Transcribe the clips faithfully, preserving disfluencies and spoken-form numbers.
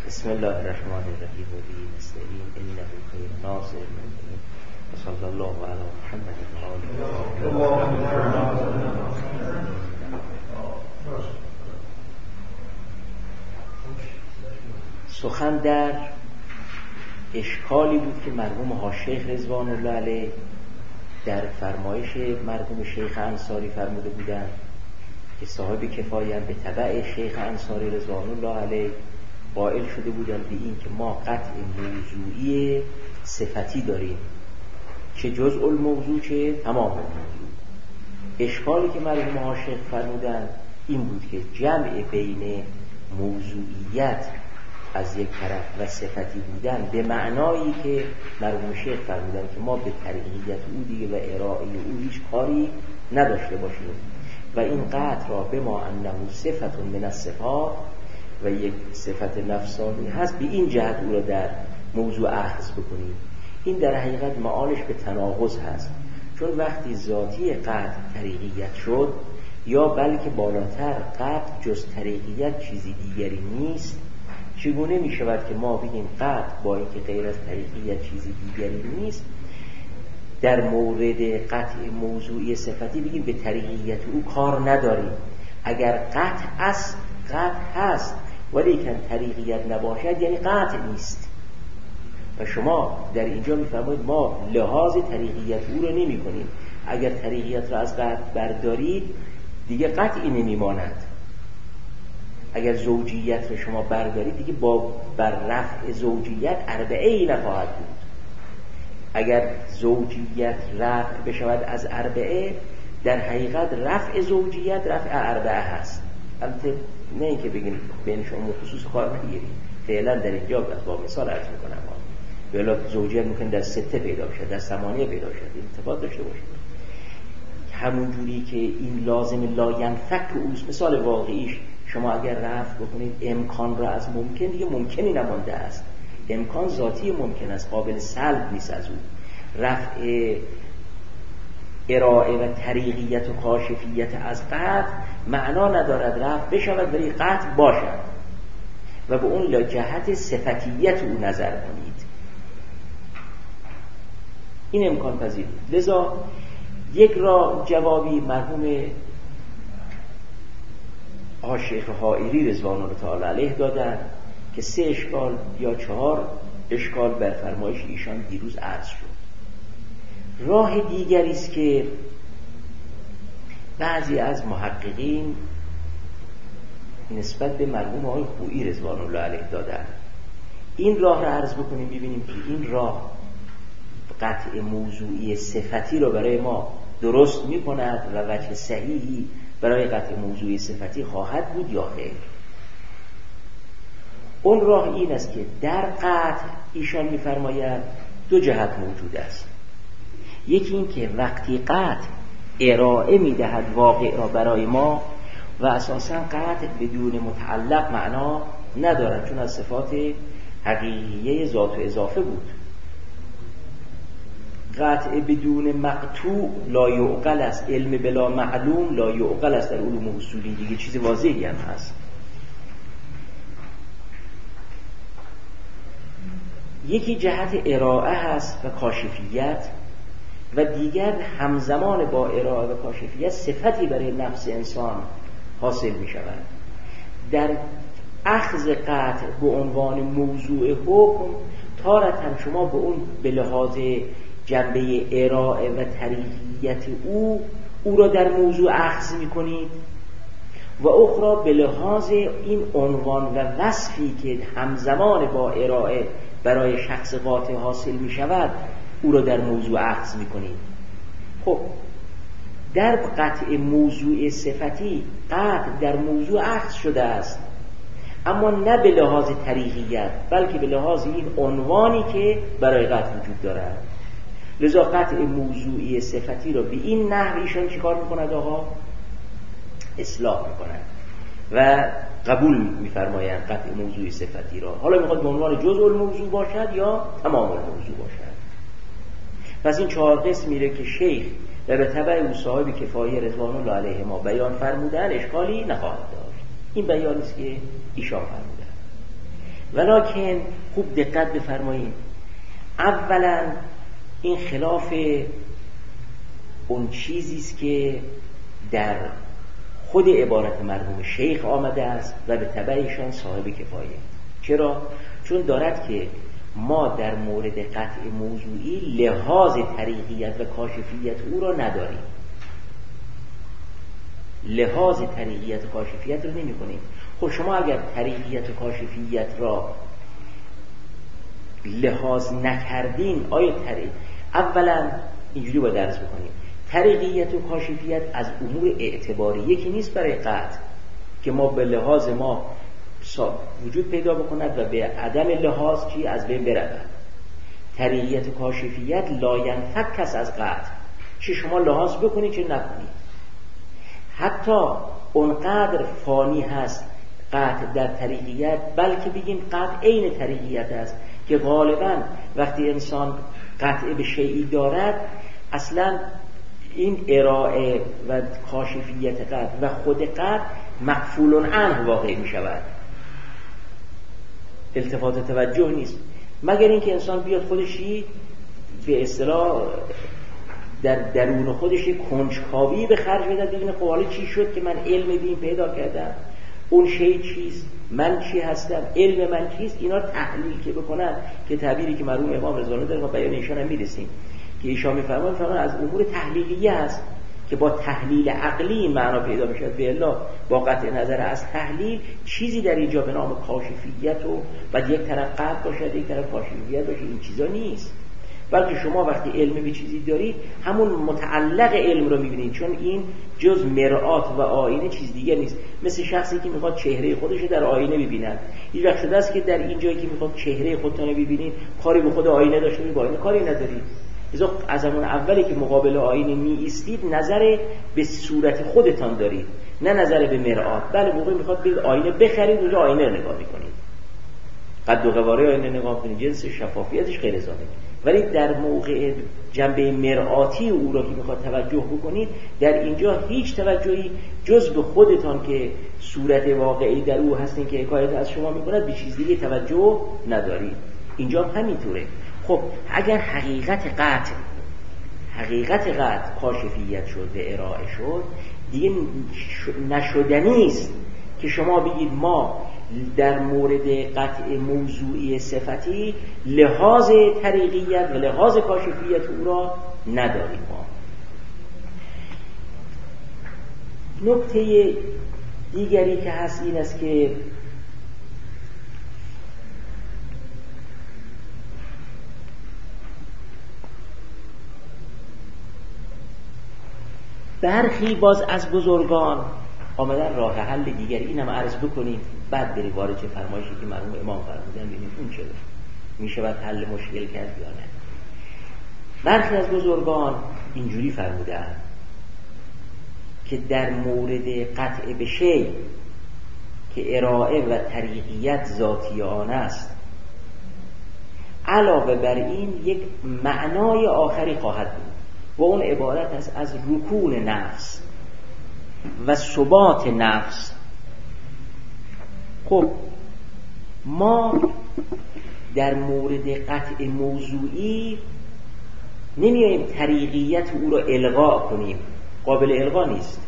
بسم الله الرحمن الرحیم و به نستعین انه خیر ناصر المؤمنین و صلی الله علی محمد و آله. سخن در اشکالی بود که مرحوم ها شیخ رضوان الله علیه در فرمایش مرحوم شیخ انصاری فرموده بودند که صاحب کفایت به تبع شیخ انصاری رضوان الله علیه قائل شده بودند به این که ما قطع موضوعی صفتی داریم، چه جزء الموضوع چه تمام الموضوع. اشکالی که مرحوم ها شیخ فرمودند این بود که جمع بین موضوعیت از یک طرف و صفتی بودن به معنایی که مرحوم شیخ فرمودن که ما به طریقیت او دیگه و ارائه او هیچ کاری نداشته باشیم و این قطع را به ما انه صفت من الصفات و یک صفت نفسانی هست به این جهت او را در موضوع اخذ بکنیم. این در حقیقت معالش به تناقض هست، چون وقتی ذاتی قطع طریقیت شد یا بلکه بالاتر قطع جز طریقیت چیزی دیگری نیست، چگونه می شود که ما بگیم قطع با اینکه غیر از طریقیت چیزی دیگری نیست در مورد قطع موضوعی صفتی بگیم به طریقیت او کار نداریم؟ اگر قطع است قطع هست ولی که طریقیت نباشد یعنی قطع نیست. و شما در اینجا میفرمایید ما لحاظ طریقیت او رو نمی کنیم. اگر طریقیت را از قطع بردارید دیگه قطعی نمیماند. اگر زوجیت رو شما بردارید دیگه با بر رفع زوجیت اربعه ای نخواهد بود. اگر زوجیت رفع بشود از اربعه در حقیقت رفع زوجیت رفع اربعه هست. البته نه اینکه بگیم بین شما خصوص کار نگیریم، فعلا در اینجا با مثال عرض میکنم ولی زوجیت ممکن در سته پیدا بشه، در ثمانیه پیدا بشه، این اتفاق داشته باشه. همون جوری که این لازم لا ینفک اوست، مثال واقعیش شما اگر رفع بکنید امکان را از ممکن دیگه ممکنی نمانده است. امکان ذاتی ممکن است، قابل سلب نیست از او. رفع ارائه و طریقیت و کاشفیت از قطع معنا ندارد رفع بشود ولی قطع باشد و به اون جهت صفتیت او نظر کنید. این امکان پذیر بود. لذا یک را جوابی مرحوم شیخ حائری رضوان الله تعالی علیه دادن که سه اشکال یا چهار اشکال بر فرمایش ایشان دیروز عرض شد. راه دیگری است که بعضی از محققین نسبت به مرحوم آقای خویی رضوان الله علیه دادن. این راه را عرض بکنیم ببینیم که این راه قطع موضوعی صفتی رو برای ما درست می کند و وجه صحیحی برای قطع موضوعی صفتی خواهد بود یا خیر. اون راه این است که در قطع ایشان می فرماید دو جهت موجود است. یکی این که وقتی قطع ارائه می دهد واقع را برای ما و اساساً قطع بدون متعلق معنا ندارد، چون از صفات حقیقیه ذات و اضافه بود. قطع بدون مقطوع لا یعقل است، علم بلا معلوم لا یعقل است در علوم اصولی، دیگه چیز واضحی هم هست. یکی جهت ارائه هست و کاشفیت و دیگر همزمان با ارائه و کاشفیت صفتی برای نفس انسان حاصل می شود. در اخذ قطع به عنوان موضوع حکم تارتاً شما به اون به لحاظ جنبه ارائه و طریقیت او او را در موضوع اخذ می کنید و اخرى به لحاظ این عنوان و وصفی که همزمان با ارائه برای شخص قاطع حاصل می شود او را در موضوع اخذ می کنید. خب در قطع موضوع صفتی قطع در موضوع اخذ شده است، اما نه به لحاظ طریقیت بلکه به لحاظ این عنوانی که برای قطع وجود دارد. لذا قطع موضوعی صفتی را به این نحو ایشان چیکار میکند آقا؟ اصلاح میکند و قبول میفرمایند قطع موضوعی صفتی را. حالا میخواد به عنوان جزء الموضوع باشد یا تمام الموضوع باشد. پس این چهار قسم میره که شیخ و به تبع او صاحب کفایه رضوان الله علیه ما بیان فرمودن اشکالی نخواهد داشت. این بیانی است که ایشان فرمودن. ولکن خوب دقت بفرمایید، اولا این خلاف اون چیزی است که در خود عبارت مرحوم شیخ آمده است و به تبعشان صاحب کفایه. چرا؟ چون دارد که ما در مورد قطع موضوعی لحاظ طریقیت و کاشفیت او را نداریم، لحاظ طریقیت و کاشفیت رو نمی کنیم. خب شما اگر طریقیت و کاشفیت را لحاظ نکردین، آیا طریق اولا اینجوری باید درس بکنیم، طریقیت و کاشفیت از امور اعتباری یکی نیست برای قطع که ما به لحاظ ما وجود پیدا بکند و به عدم لحاظ چی از بین برود. طریقیت و کاشفیت لا ینفک از قطع، چه شما لحاظ بکنید چه نکنید. حتی اونقدر فانی هست قطع در طریقیت، بلکه بگیم قطع عین طریقیت است که غالبا وقتی انسان قطع به شیئی دارد، اصلا این ارائه و کاشفیت قطع و خود قطع مغفول عنه واقع می شود، التفات توجه نیست، مگر اینکه انسان بیاد خودشی به اصطلاح در درون خودش کنجکاوی به خرج بده، ببینه خب حالا چی شد که من علم دین پیدا کردم، اون شی چیست، من چی هستم، علم من چیست، اینا رو تحلیل که بکنن، که تعبیری که مرحوم امام رضوانی داره ما بیان ایشان هم میرسیم که ایشان میفرمان فرمان از امور تحلیلیه است که با تحلیل عقلی این معنا پیدا میشه. به الا با قطع نظر از تحلیل چیزی در اینجا به نام کاشفیت و بعد یک طرف قطع باشد یک طرف کاشفیت باشه، این چیزا نیست. بلکه شما وقتی علم به چیزی دارید همون متعلق علم رو میبینید، چون این جز مرآت و آینه چیز دیگه نیست. مثل شخصی که میخواد چهره خودش رو در آینه ببیند، هیچ وقت شده است که در این جایی که میخواد چهره خودتون رو ببینید کاری به خود آینه داشته باشید، با آینه کاری ندارید. لذا از همون اولی که مقابل آینه می ایستید نظر به صورت خودتان دارید، نه نظر به مرآت. بله موقع میخواد برید آینه بخرید، اونجا آینه رو نگاه میکنید، قد و قواره آینه نگاه کنید، جنس شفافیتش غیر ذاته. ولی در موقع جنبه مرآتی او را که میخواد توجه بکنید، در اینجا هیچ توجهی جز به خودتان که صورت واقعی در او هستین که حکایت از شما میکند، به چیز دیگه توجه ندارید. اینجا همینطوره. خب اگر حقیقت قطع حقیقت قطع کاشفیت شد و ارائه شد، دیگه نشدنی است که شما بگید ما در مورد قطع موضوعی صفتی لحاظ طریقیت و لحاظ کاشفیت او را نداریم. ما نکته دیگری که هست این است که برخی باز از بزرگان آمدن راه حل دیگری، اینم عرض بکنیم بعد بریم وارد چه فرمایشی که مرحوم امام فرمودن ببینیم اون چه میشه بعد حل مشکل کرد یا نه. برخی از بزرگان اینجوری فرمودن که در مورد قطع به شی که ارائه و طریقیت ذاتی آن است، علاوه بر این یک معنای آخری خواهد بود و اون عبارت است از رکون نفس و ثبات نفس. خب ما در مورد قطع موضوعی نمیاییم طریقیت او را الغا کنیم، قابل الغا نیست،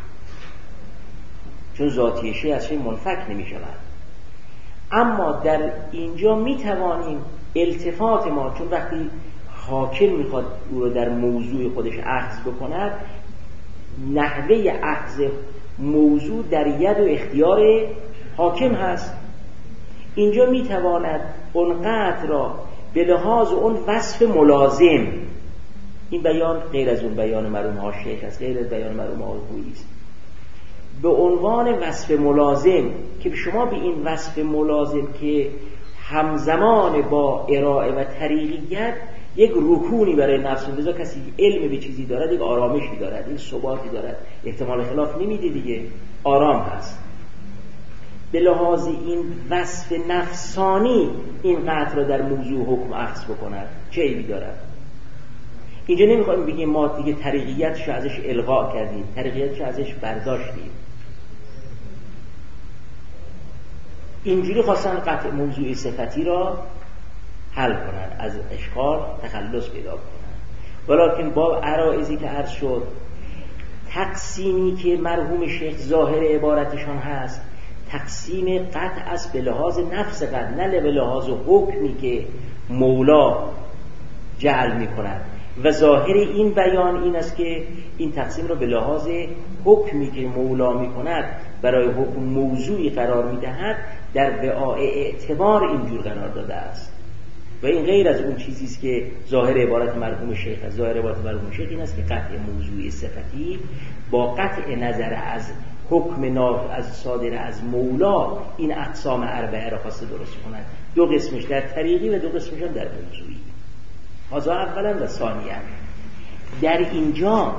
چون ذاتی شی از شی منفک نمی شود. اما در اینجا می توانیم التفات ما، چون وقتی حاکم میخواد او رو در موضوع خودش اخذ بکند، نحوه اخذ موضوع در ید و اختیار حاکم هست. اینجا میتواند اون قطع را به لحاظ اون وصف ملازم، این بیان غیر از اون بیان مرحوم حاشیه است، غیر از بیان مرحوم آلخویی است، به عنوان وصف ملازم که شما به این وصف ملازم که همزمان با ارائه و طریقیت یک رکونی برای نفس میده، کسی علم به چیزی دارد یک آرامشی دارد، یک ثباتی دارد، احتمال خلاف نمیده دیگه، آرام هست. به لحاظ این وصف نفسانی این قطع را در موضوع حکم اخذ بکند چه عیبی دارد؟ اینجا نمیخوایم بگیم ما دیگه طریقیتش ازش الغا کردیم، طریقیتش ازش برداشتیم. اینجوری خواستن قطع موضوعی صفتی را حل کنن، از اشکال تخلص پیدا کنن. ولکن با عرائضی که عرض شد، تقسیمی که مرحوم شیخ ظاهر عبارتشان هست تقسیم قطع است به لحاظ نفس قطع، نه به لحاظ حکمی که مولا جعل می کند. و ظاهر این بیان این است که این تقسیم را به لحاظ حکمی که مولا می کند برای حکم موضوعی قرار می دهد در وعاء اعتبار اینجور قرار داده است. و این غیر از اون چیزی است که ظاهر عبارت مرحوم شیخ است. ظاهر عبارت مرحوم شیخ این است که قطع موضوعی صفتی با قطع نظر از حکم ناف از صادر از مولا این اقسام اربعه را خواسته درست کند. دو قسمش در طریقی و دو قسمش در موضوعی. هذا اولا و ثانیا. در اینجا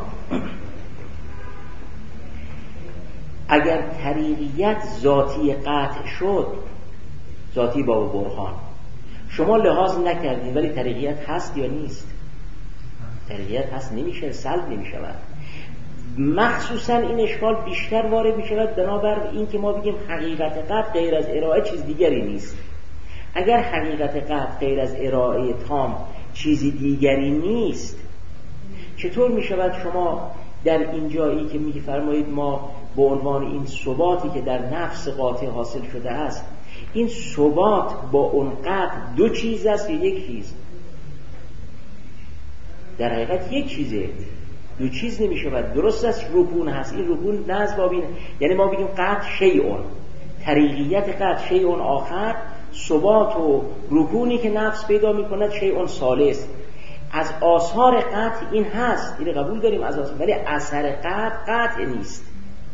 اگر طریقیت ذاتی قطع شد، ذاتی با برهان، شما لحاظ نکردین ولی طریقیت هست یا نیست؟ طریقیت هست، نمیشه، سلب نمیشود. مخصوصا این اشکال بیشتر وارد میشود بنابر این که ما بگیم حقیقت قطع غیر از ارائه چیز دیگری نیست. اگر حقیقت قطع غیر از ارائه تام چیزی دیگری نیست، چطور میشود شما در این جایی که میفرمایید ما به عنوان این ثباتی که در نفس قاطع حاصل شده است، این ثبات با اون قطع دو چیز است یا یک چیز؟ در حقیقت یک چیزه، دو چیز نمیشود. درست است رکون هست، این رکون نزد بابین، یعنی ما بگیم قطع شیئون، طریقیت قطع شیئون آخر، ثبات و رکونی که نفس پیدا میکند شیئون ثالث. از آثار قطع این هست، این قبول داریم از آثار، ولی اثر قطع قطع نیست.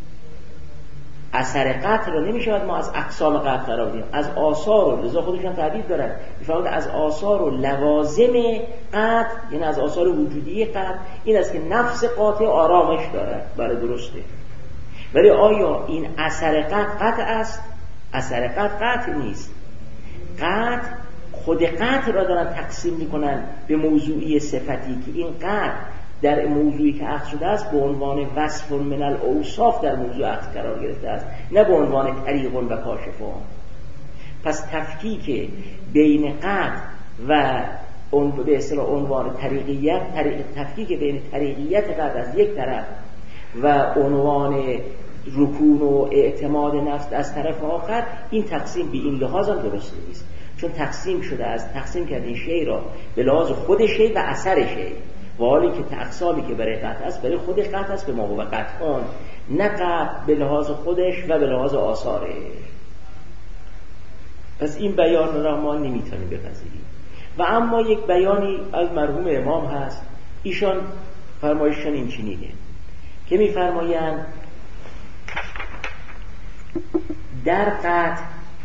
اثر قطع رو نمیشود ما از اقسام قطع قرار بدیم. از آثار و لذا خودشان تعبیر دارن میفرمایند از آثار و لوازم قطع، یعنی از آثار وجودی قطع این است که نفس قاطع آرامش دارد. برای درسته، ولی آیا این اثر قطع قطع است؟ اثر قطع قطع نیست. قطع خود قطع را دارن تقسیم میکنن به موضوعی صفتی که این قطع در موضوعی که عقد شده است به عنوان وصف من الاوصاف در موضوع عقد قرار گرفته است، نه به عنوان طریق و کاشفون. پس تفکیک بین قطع و اون به اصطلاح عنوان طریقیت، طریق تفکیک بین طریقیت قطع از یک طرف و عنوان رکون و اعتماد نفس از طرف آخر، این تقسیم به این لحاظ هم درست نیست. چون تقسیم شده از تقسیم کردن شی را به لحاظ خود شی و اثر شی، و حالی که اقسامی که برای قطع است برای خود قطع است به ما و قطعان، نه قطع به لحاظ خودش و به لحاظ آثارش. پس این بیان را ما نمیتونیم بپذیریم. و اما یک بیانی از مرحوم امام هست، ایشان فرمایششان این چنینه که میفرمایند در قطع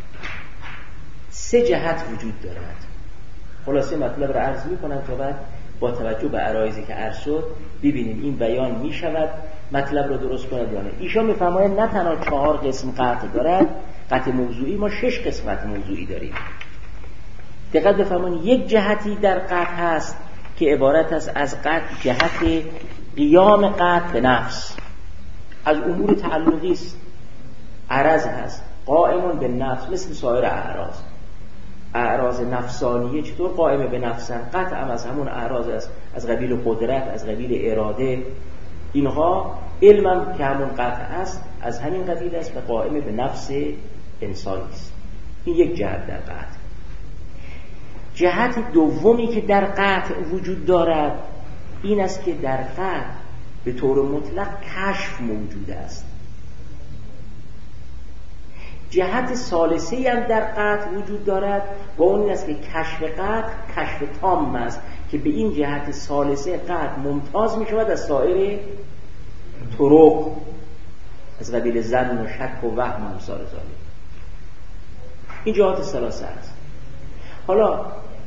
سه جهت وجود دارد. خلاصه مطلب را عرض میکنم تا بعد با توجه به عرایضی که عرض شد ببینیم این بیان میشود مطلب را درست کند یا نه. ایشان میفرمایند نه تنها چهار قسم قطع دارد، قطع موضوعی، ما شش قسم قطع موضوعی داریم. دقت بفرمایید یک جهتی در قطع هست که عبارت است از قطع جهت قیام قطع به نفس، از امور تعلقی است، عرض هست قائمون به نفس مثل سایر اعراض. اعراض نفسانیه چطور قائم به نفسن؟ قطع هم از همون اعراض است، از قبیل قدرت، از قبیل اراده. اینها علمم که همون قطع است از همین قبیل است و قائم به نفس انسانی است. این یک جهت در قطع. جهت دومی که در قطع وجود دارد این است که در قطع به طور مطلق کشف موجود است. جهت ثالثی هم در قطع وجود دارد و اون این است که کشف قطع کشف تام است که به این جهت ثالثه قطع ممتاز می شود از سایر طرق، از قبیل ظن و شک و وهم و امثال ذالک. این جهات ثلاثه است. حالا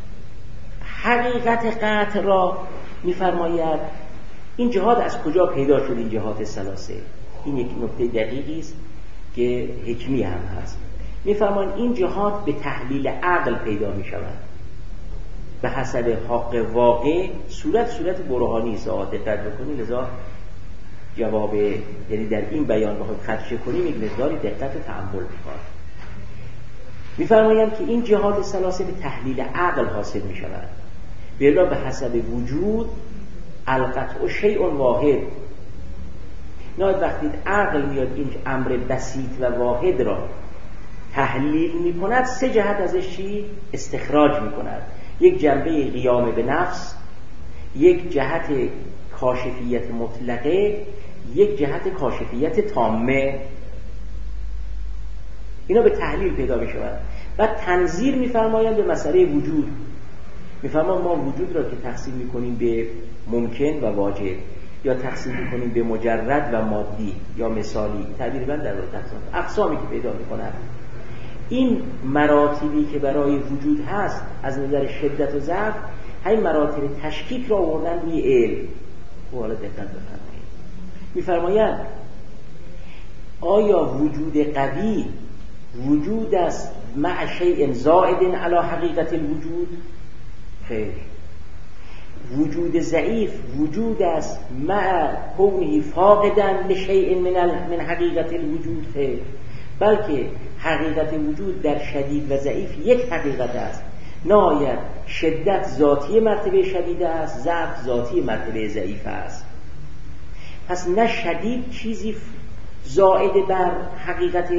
حقیقت قطع را می فرماید این جهات از کجا پیدا شد؟ این جهات ثلاثه، این یک نکته دقیقی است که حکمی هم هست. میفرمان این جهات به تحلیل عقل پیدا می شود به حسب حق واقع. صورت صورت برهانی است، دقت بکنید، لذا جواب یعنی در این بیان بخوایم خدشه کنیم یک مقداری دقت و تأمل می‌خواد. می‌فرمایند که این جهات ثلاثه به تحلیل عقل حاصل می‌شود. بلا به حسب وجود القطع شیء واحد. نه وقتی عقل میاد این امر بسیط و واحد را تحلیل می‌کند، سه جهت ازش چی استخراج می‌کند. یک جنبه قیام به نفس، یک جهت کاشفیت مطلقه، یک جهت کاشفیت تامه. اینا به تحلیل پیدا می‌شود. و تنظیر می‌فرمایند به مسئله وجود. می‌فرمایند ما وجود را که تقسیم می‌کنیم به ممکن و واجب، یا تقسیم می‌کنیم به مجرد و مادی یا مثالی، تعبیر بند در واقع تقسیم اقسامی که پیدا می‌کنند، این مراتبی که برای وجود هست از نظر شدت و ضعف، همین مراتب تشکیک را آوردن روی علم. و حالا دقت بفرمایید، می‌فرمایند آیا وجود قوی وجود است مع شیء زائد علی حقیقت الوجود؟ خیر. وجود ضعیف وجود است مع کونه فاقدا لشیء من من حقیقت الوجود؟ خیر. بلکه حقیقت وجود در شدید و ضعیف یک حقیقت است. نهایت شدت ذاتی مرتبه شدیده است، ضعف ذاتی مرتبه ضعیف است. پس نه شدید چیزی زائد بر حقیقت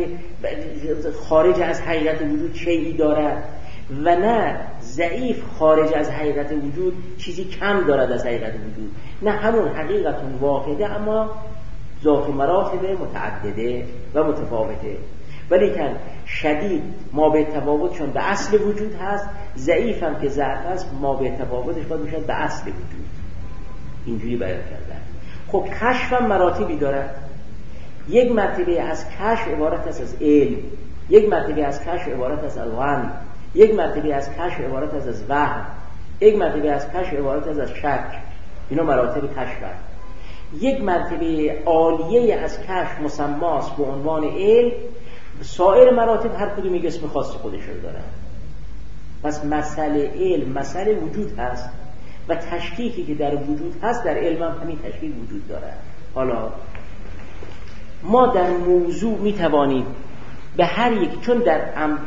خارج از حقیقت وجود شیئی دارد و نه ضعیف خارج از حقیقت وجود چیزی کم دارد از حقیقت وجود. نه همون حقیقت واحده اما ذات مراتب متعدده و متفاوته. ولیکن شدید ما به تفاوت چون به اصل وجود هست، ضعیف هم که ضعف هست ما به تفاوتش باید میشد به اصل وجود. اینجوری بیان کردن. خب کشف هم مراتبی دارد. یک مرتبه از کشف عبارت است از علم، یک مرتبه از کشف عبارت است از وهم، یک مرتبه از کشف عبارت است از وهم، یک مرتبه از کشف عبارت است از شک. اینا مراتب کشف هست. یک مرتبه عالیه از کشف مسماست به عنوان علم. سایر مراتب هر کدوم یک اسم خاص خودش رو دارن. پس مسئله علم مسئله وجود هست و تشکیکی که در وجود هست در علم هم همین تشکیک وجود داره. حالا ما در موضوع میتوانیم به هر یک، چون در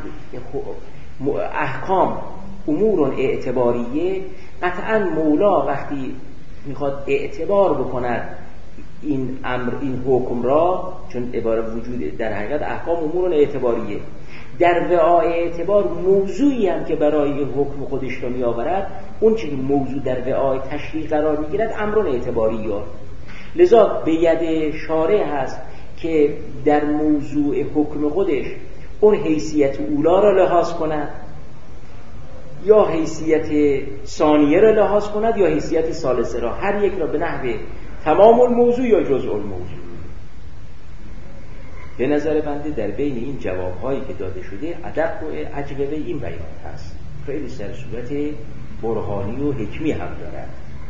احکام امور اعتباریه، قطعا مولا وقتی میخواد اعتبار بکند این امر این حکم را، چون عبارت وجود در حقیقت احکام امور اعتباریه، در وعای اعتبار موضوعی هم که برای این حکم خودش رو می آورد، اون چیزی موضوع در وعای تشریع قرار می گیرد امر اعتباریه. لذا به ید شارع هست که در موضوع حکم خودش اون حیثیت اولا را لحاظ کند یا حیثیت ثانیه را لحاظ کند یا حیثیت ثالثه را، هر یک را به نحو تمام الموضوع یا جزء الموضوع. به نظر بنده در بین این جوابهایی که داده شده ادق و اجوبه این بیان هست، خیلی سر صورت برهانی و حکمی هم دارد.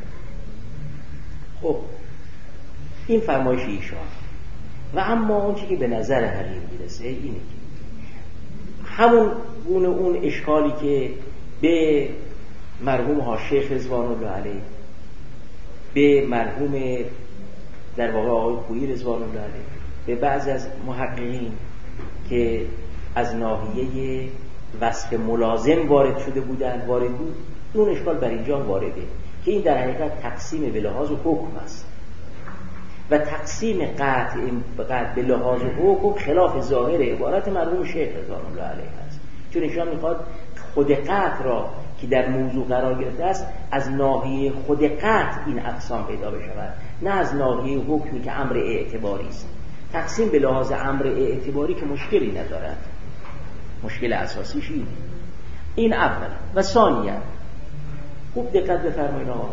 خب این فرمایش ایشان. و اما اون چیزی که به نظر حریم میرسه اینه که همون گونه اون اشکالی که به مرحوم ها شیخ رضوان الله علیه، به مرحوم در واقع آقای خویی رضوان الله علیه، به بعض از محققین که از ناحیه وصف ملازم وارد شده بودن وارد بود، اون اشکال بر اینجا وارده که این در حقیقت تقسیم به لحاظ حکم است و تقسیم قطع به لحاظ حکم خلاف ظاهر عبارت مرحوم شیخ رضوان الله علیه است. چون ایشان میخواد خود قطع را که در موضوع قرار گرفته است از ناحیه خود قطع این اقسام پیدا بشود، نه از ناحیه حکمی که امر اعتباری است. تقسیم به لحاظ امر اعتباری که مشکلی ندارد، مشکل اساسیش اینه. این اولا. و ثانیا خوب دقت بفرمایید آقا،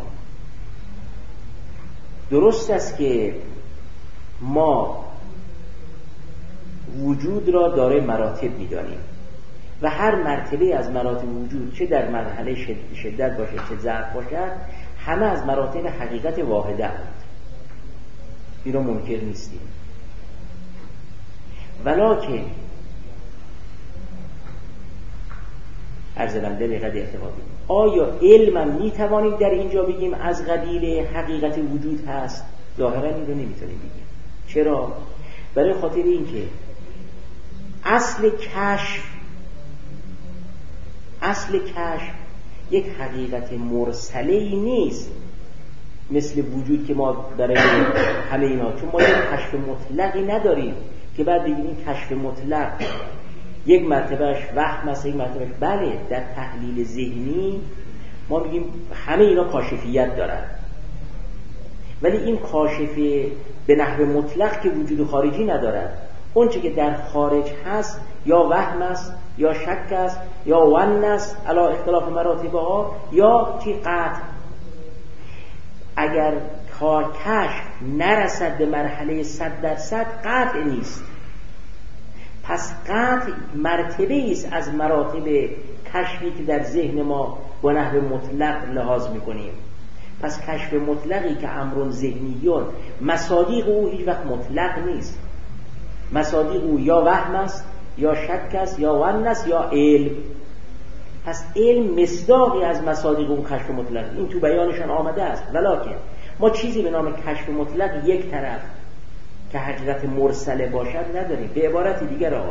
درست است که ما وجود را دارای مراتب می‌دانیم و هر مرتبه از مراتب وجود چه در مرحله شدت باشه چه ضعف باشد همه از مراتب حقیقت واحده اند. این را منکر نیستیم. ولکن عرض بنده به قدر اعتقادی آیا علمم میتوانیم در اینجا بگیم از قبیل حقیقت وجود هست؟ ظاهرا این رو نمیتونیم بگیم. چرا؟ برای خاطر این که اصل کشف اصل کشف یک حقیقت مرسله‌ای نیست مثل وجود که ما برای همه اینا، چون ما یک کشف مطلقی نداریم که بعد بگیم این کشف مطلق یک مرتبهش وهم است، یک مرتبهش بله. در تحلیل ذهنی ما میگیم همه اینا کاشفیت دارن، ولی این کاشف به نحو مطلق که وجود خارجی ندارد. اون چه که در خارج هست یا وهم است یا شک است یا ون است علی اختلاف مراتبها یا چی قطع. اگر کشف نرسد به مرحله صد درصد قطع نیست. پس قطع مرتبه است از مراتب کشفی که در ذهن ما با نحو مطلق لحاظ میکنیم. پس کشف مطلقی که امر ذهنیون مصادیق او هیچ وقت مطلق نیست. مصادیق او یا وهم است یا شک است یا ون است یا علم. پس علم مصداقی از مصادیق اون کشف مطلق، این تو بیانشان آمده است. ولکن ما چیزی به نام کشف مطلق یک طرف که حقیقت مرسله باشد نداریم. به عبارت دیگر آقا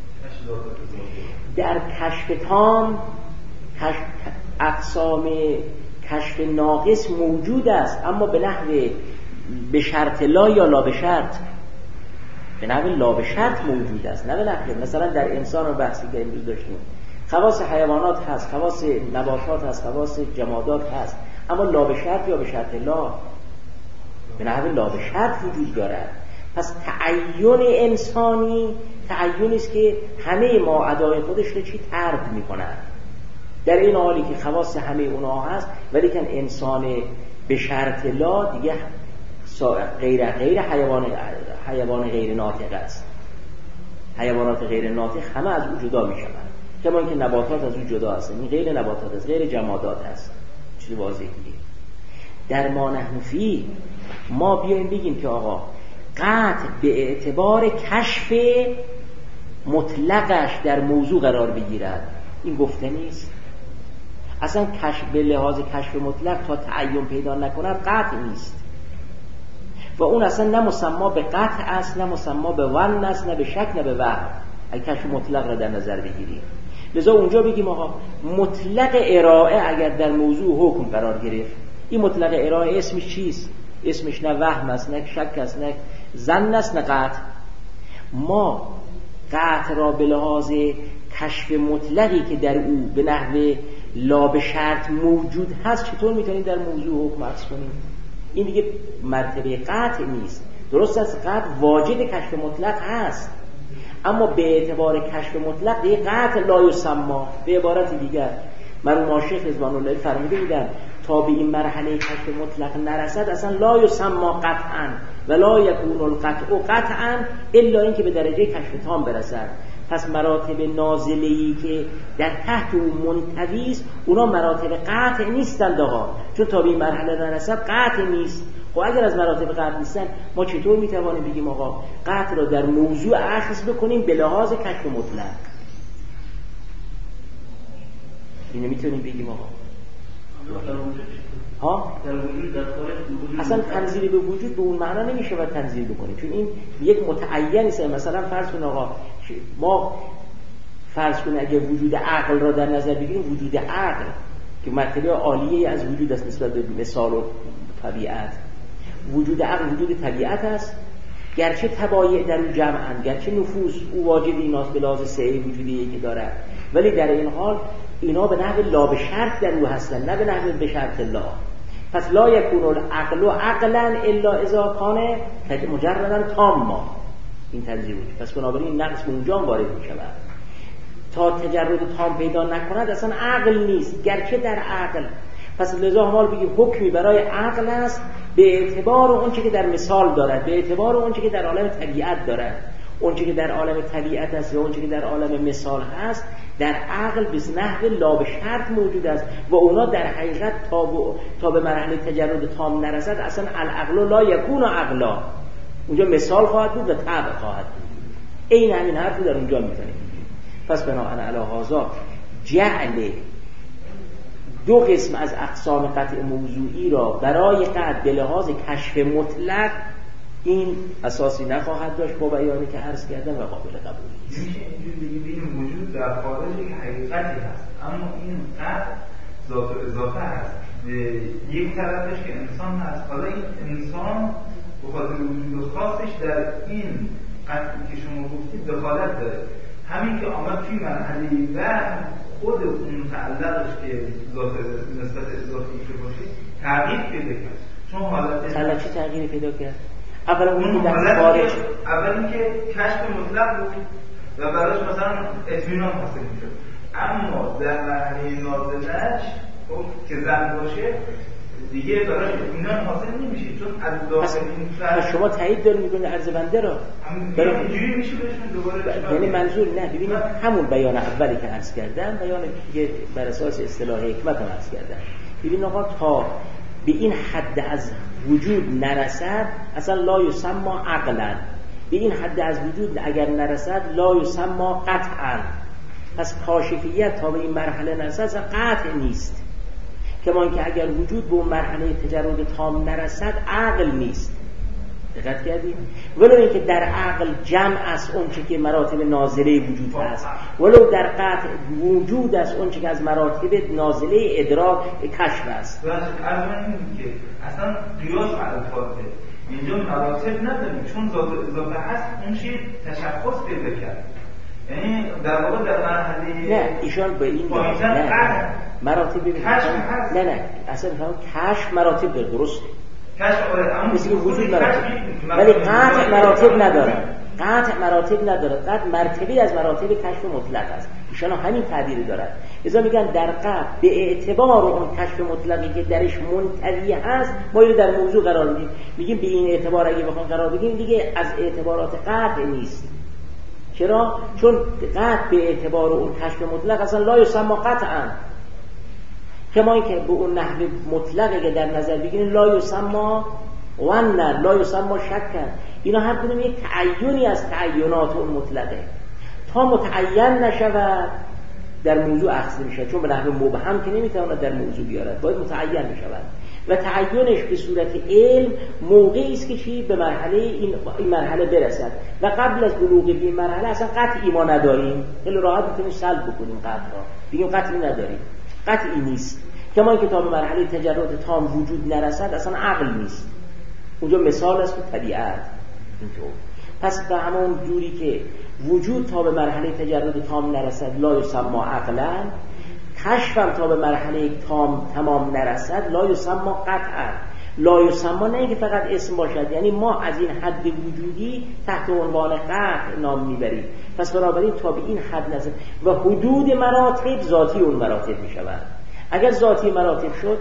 در کشف تام کشف اقسام کشف ناقص موجود است، اما به نحو به شرط لا یا لا به شرط، به نحو لا به شرط موجود است، نه به نحو. مثلا در انسان رو بحثی که امروز داشتیم خواص حیوانات هست، خواص نباتات هست، خواص جمادات هست، اما لا به شرط یا به شرط لا، به نحو لا به شرط وجود دارد. پس تعین انسانی تعینی است که همه ما ادای خودش رو چی طرد میکنن، در این حالی که خواص همه اونها هست، ولی که انسان به شرط لا دیگه غیر غیر حیوان حیوان غیر ناطق است. حیوانات غیر ناطق همه از او جدا میشوند، کما اینکه نباتات از او جدا هستند. این غیر نباتات است، غیر جمادات است. چیز واضحه. در ما نحن فی ما بیایم بگیم که آقا قطع به اعتبار کشف مطلقش در موضوع قرار بگیرد، این گفته نیست. اصلا کشف به لحاظ کشف مطلق تا تعین پیدا نکند قطع نیست، و اون اصلا نه مسما به قطع است، نه مسما به ون است، نه به شک، نه به وهم. اگه کشف مطلق را در نظر بگیریم، لذا اونجا بگیم آقا مطلق ارائه اگر در موضوع حکم قرار گرفت، این مطلق ارائه اسمش چیست؟ اسمش نه وهم است، نه شک است، نه ظن است، نه قطع. ما قطع را به لحاظ کشف مطلقی که در او به نحو لا به شرط موجود هست چطور میتونیم در موضوع حکم عکس کنیم؟ این دیگه مرتبه قطع نیست. درست است قطع واجد کشف مطلق هست، اما به اعتبار کشف مطلق دیگه قطع لا یسما. به عبارت دیگر مرحوم شیخ رضوان الله فرموده بودن تا به این مرحله کشف مطلق نرسد اصلا لا یسما قطعا و لا یکون القطع قطعا الا اینکه به درجه کشف تام برسد. پس مراتب نازله‌ای که در تحت اون منطوی است اونا مراتب قطع نیستند آقا، چون تا به این مرحله نرسد قطع نیست. خب اگر از مراتب قطع نیستن ما چطور میتوانیم بگیم آقا قطع را در موضوع اخذ بکنیم به لحاظ کشف مطلق؟ اینو میتونیم بگیم آقا ها اصلا تنزیل به وجود به اون معنا نمیشه و تنزیل بکنیم، چون این یک متعین است. مثلا فرض کن آقا ما فرض کن اگه وجود عقل را در نظر بگیریم، وجود عقل که مرتبه عالیه از وجود است نسبت به مثال و طبیعت، وجود عقل وجود طبیعت است، گرچه تبایع در اون جمعن، گرچه نفوس او واجد ایناست به لحاظ سعی وجودی که دارد، ولی در این حال اینا به نحو لا به شرط در او هستن، نه به نحو به شرط لا. پس لا یکون العقل عقلا الا اذا کان مجردا تاما، این تنزیه بود. پس بنابراین این نقص به اونجا وارد می شود. تا تجرد تام پیدا نکند اصلا عقل نیست، گرچه در عقل. پس لذا حال بگیم حکمی برای عقل است به اعتبار اون چه که در مثال دارد، به اعتبار اون چه که در عالم طبیعت دارد. اون چه که در عالم طبیعت است یا اون چه که در عالم مثال هست در عقل به نحو لا به شرط موجود است و اونا در حقیقت تا, تا به مرحله تجرد تام نرسد اصلا العقل لا یکون عقلا، اونجا مثال خواهد بود و طبع خواهد بود. این همین حرف در اونجا میتونیم. پس بناهن علی هذا جعل دو قسم از اقسام قطع موضوعی را برای قطع به لحاظ کشف مطلق این اساسی نخواهد داشت با بیانی که عرض کردم و قابل قبول نیست. میشه اینجوری بگیم این وجود در خارج یک حقیقتی هست، اما این قطع ذات و اضافه هست. یک طرفش که انسان هست، حالا این انسان به خاطر وجود خاصش در این قطعی که شما گفتید دخالت داره. همین که آمد توی مرحله و خود اون متعلقش که ذات نسبت اضافی که باشه تغییر پیدا کرد. چون حالت حالا چی تغییری پیدا کرد؟ اولا اون اون که در حالت خارج اول اینکه کشف مطلق بود و براش مثلا اطمینان حاصل میشد، اما در مرحله نازلش که زن باشه دیگه براش اطمینان حاصل نمیشه، چون از داخل این فرد شما تایید دارید میکنید عرض بنده را برای اینجوری میشه بهشون دوباره یعنی منظور نه ببینید همون بیان اولی که عرض کردم بیان که بر اساس اصطلاح حکمت هم عرض کردم. ببین آقا تا به این حد از وجود نرسد اصلا لا یسمى عقلا، به این حد از وجود اگر نرسد لا یسمى قطعا. پس کاشفیت تا به این مرحله نرسد اصلا قطع نیست. کمان که اگر وجود به اون مرحله تجرد تام نرسد عقل نیست. دقت کردید؟ ولو اینکه در عقل جمع است اون چه که مراتب نازله وجود هست، ولو در قطع وجود است اون چه که از مراتب نازله ادراک کشف است. راست ارزان اینه که اصلا قیاس بر الفاظه اینجا مراتب نداریم، چون ذات اضافه هست اون چیز تشخص پیدا کرد. یعنی در واقع در مرحله نه ایشان به این نه مراتب ببینید نه نه اصلا کشف مراتب داره، درسته کشف آره، مثل که وجود مراتب، ولی قطع مراتب نداره. قطع مراتب نداره، قطع مرتبه از مراتب کشف مطلق است. ایشان همین تعبیری دارد. لذا میگن در قطع به اعتبار اون کشف مطلقی که درش منتوی هست ما اینو در موضوع قرار میدیم. میگیم به این اعتبار اگه بخوام قرار بدیم دیگه از اعتبارات قطع نیست. چرا؟ چون قطع به اعتبار اون کشف مطلق اصلا لا یسمى قطعا، کما اینکه به اون نحو مطلقی که در نظر بگیریم لا یسمى ظنا لا یسمى شکا. اینا هر کدوم یک تعینی از تعینات اون مطلقه. تا متعین نشود در موضوع اخذ میشه، چون به نحو مبهم که نمیتواند در موضوع بیارد، باید متعین بشود و تعینش به صورت علم موقعی است که چی به مرحله این, این مرحله برسد و قبل از بلوغ به این مرحله اصلا قطعی ما نداریم. خیلی راحت میتونیم سلب بکنیم قطع را، بگیم قطعی نداریم، قطعی نیست. کما اینکه تا به مرحله تجرد تام وجود نرسد اصلا عقل نیست. اونجا مثال است به طبیعت اینطور. پس به همون جوری که وجود تا به مرحله تجرد تام نرسد لا یسمى عقلا، کشفم تا به مرحله تام تمام نرسد لا یسمى قطعا. لا یسمى نه اینکه فقط اسم باشد، یعنی ما از این حد وجودی تحت عنوان قطع نام میبریم. پس بنابراین تا به این حد نرسد و حدود مراتب ذاتی اون مراتب میشود. اگر ذاتی مراتب شد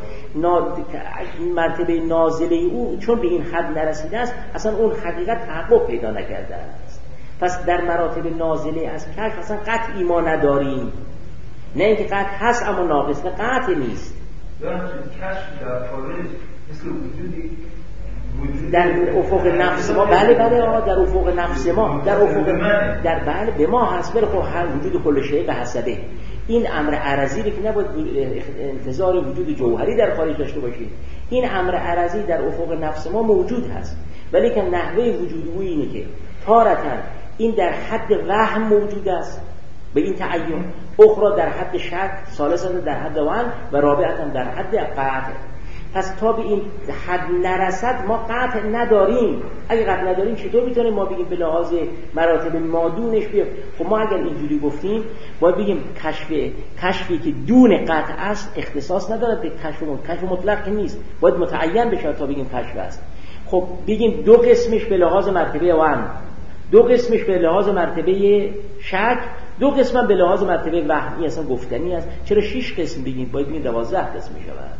مرتبه نازله او چون به این حد نرسیده است اصلا اون حقیقت تحقق پیدا نکرده است. پس در مراتب نازله از کشف اصلا قطعی ما نداریم، نه اینکه قطع هست اما ناقص، نه قطع نیست. کشف در خارج مثل وجودی در افق نفس ما بله بله آقا در افق نفس ما در افق در بله به ما هست. بله خب هر وجود کل شیء به حسبه، این امر عرضی رو که نباید انتظار وجود جوهری در خارج داشته باشید. این امر عرضی در افق نفس ما موجود هست، ولی که نحوه وجود او اینه که تارتاً این در حد وهم موجود است به این تعین، اخرى در حد شک، ثالثاً در حد وهم و رابعاً در حد قطع. پس تا به این حد نرسد ما قطع نداریم. اگه قطع نداریم چطور میتونیم ما بگیم به لحاظ مراتب مادونش بیاد؟ خب ما اگر اینجوری گفتیم باید بگیم کشف کشفی که دون قطع است اختصاص ندارد به کشف مطلق. کشف مطلق نیست، باید متعین بشه تا بگیم کشف است. خب بگیم دو قسمش به لحاظ مرتبه وهم، دو قسمش به لحاظ مرتبه شک، دو قسم به لحاظ مرتبه وهمی اصلا گفتنی است. چرا شش قسم بگیم؟ باید بگیم دوازده قسم میشود.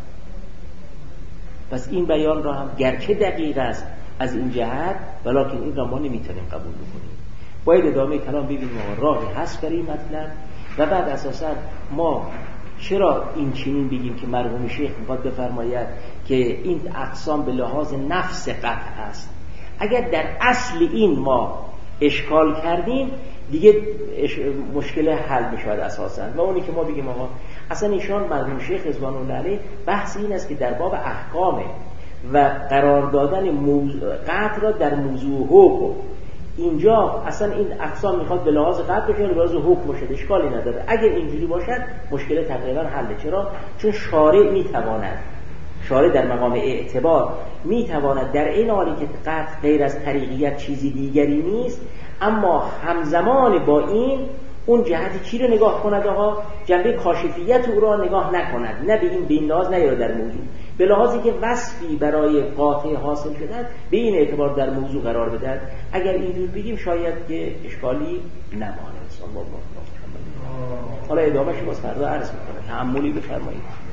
پس این بیان را هم گرچه دقیق است از این جهت ولیکن این را ما نمیتونیم قبول بکنیم. باید ادامه کلام ببینیم ما راهی هست برای این مطلب و بعد اساسا ما چرا این چنین بگیم که مرحوم شیخ میخواد بفرماید که این اقسام به لحاظ نفس قطع است. اگر در اصل این ما اشکال کردیم دیگه مشکل حل میشود اساسا. و اونی که ما بگیم آقا اصلا ایشان مرحوم شیخ رضوان الله علیه بحث این است که در باب احکامه، و قرار دادن موضوع قطع را در موضوع حکم. اینجا اصلا این اقسام میخواد به لحاظ قطع باشه یا به لحاظ حکم باشه، اشکالی نداره. اگر اینجوری باشد مشکل تقریبا حله. چرا؟ چون شارع میتواند شارع در مقام اعتبار میتواند در این حالی که قطع غیر از طریقیت چیزی دیگری نیست، اما همزمان با این اون جهت چی رو نگاه کند؟ آقا جنبه کاشفیت او را نگاه نکند، نه به این به این لحاظ نیاره در موضوع، به لحاظی که وصفی برای قاطع حاصل شدن به این اعتبار در موضوع قرار بدهد. اگر اینجور بگیم شاید که اشکالی نمانه. صلی الله علیه و آله. حالا ادامهش باز فردا عرض میکنه. تأملی بفرمایید.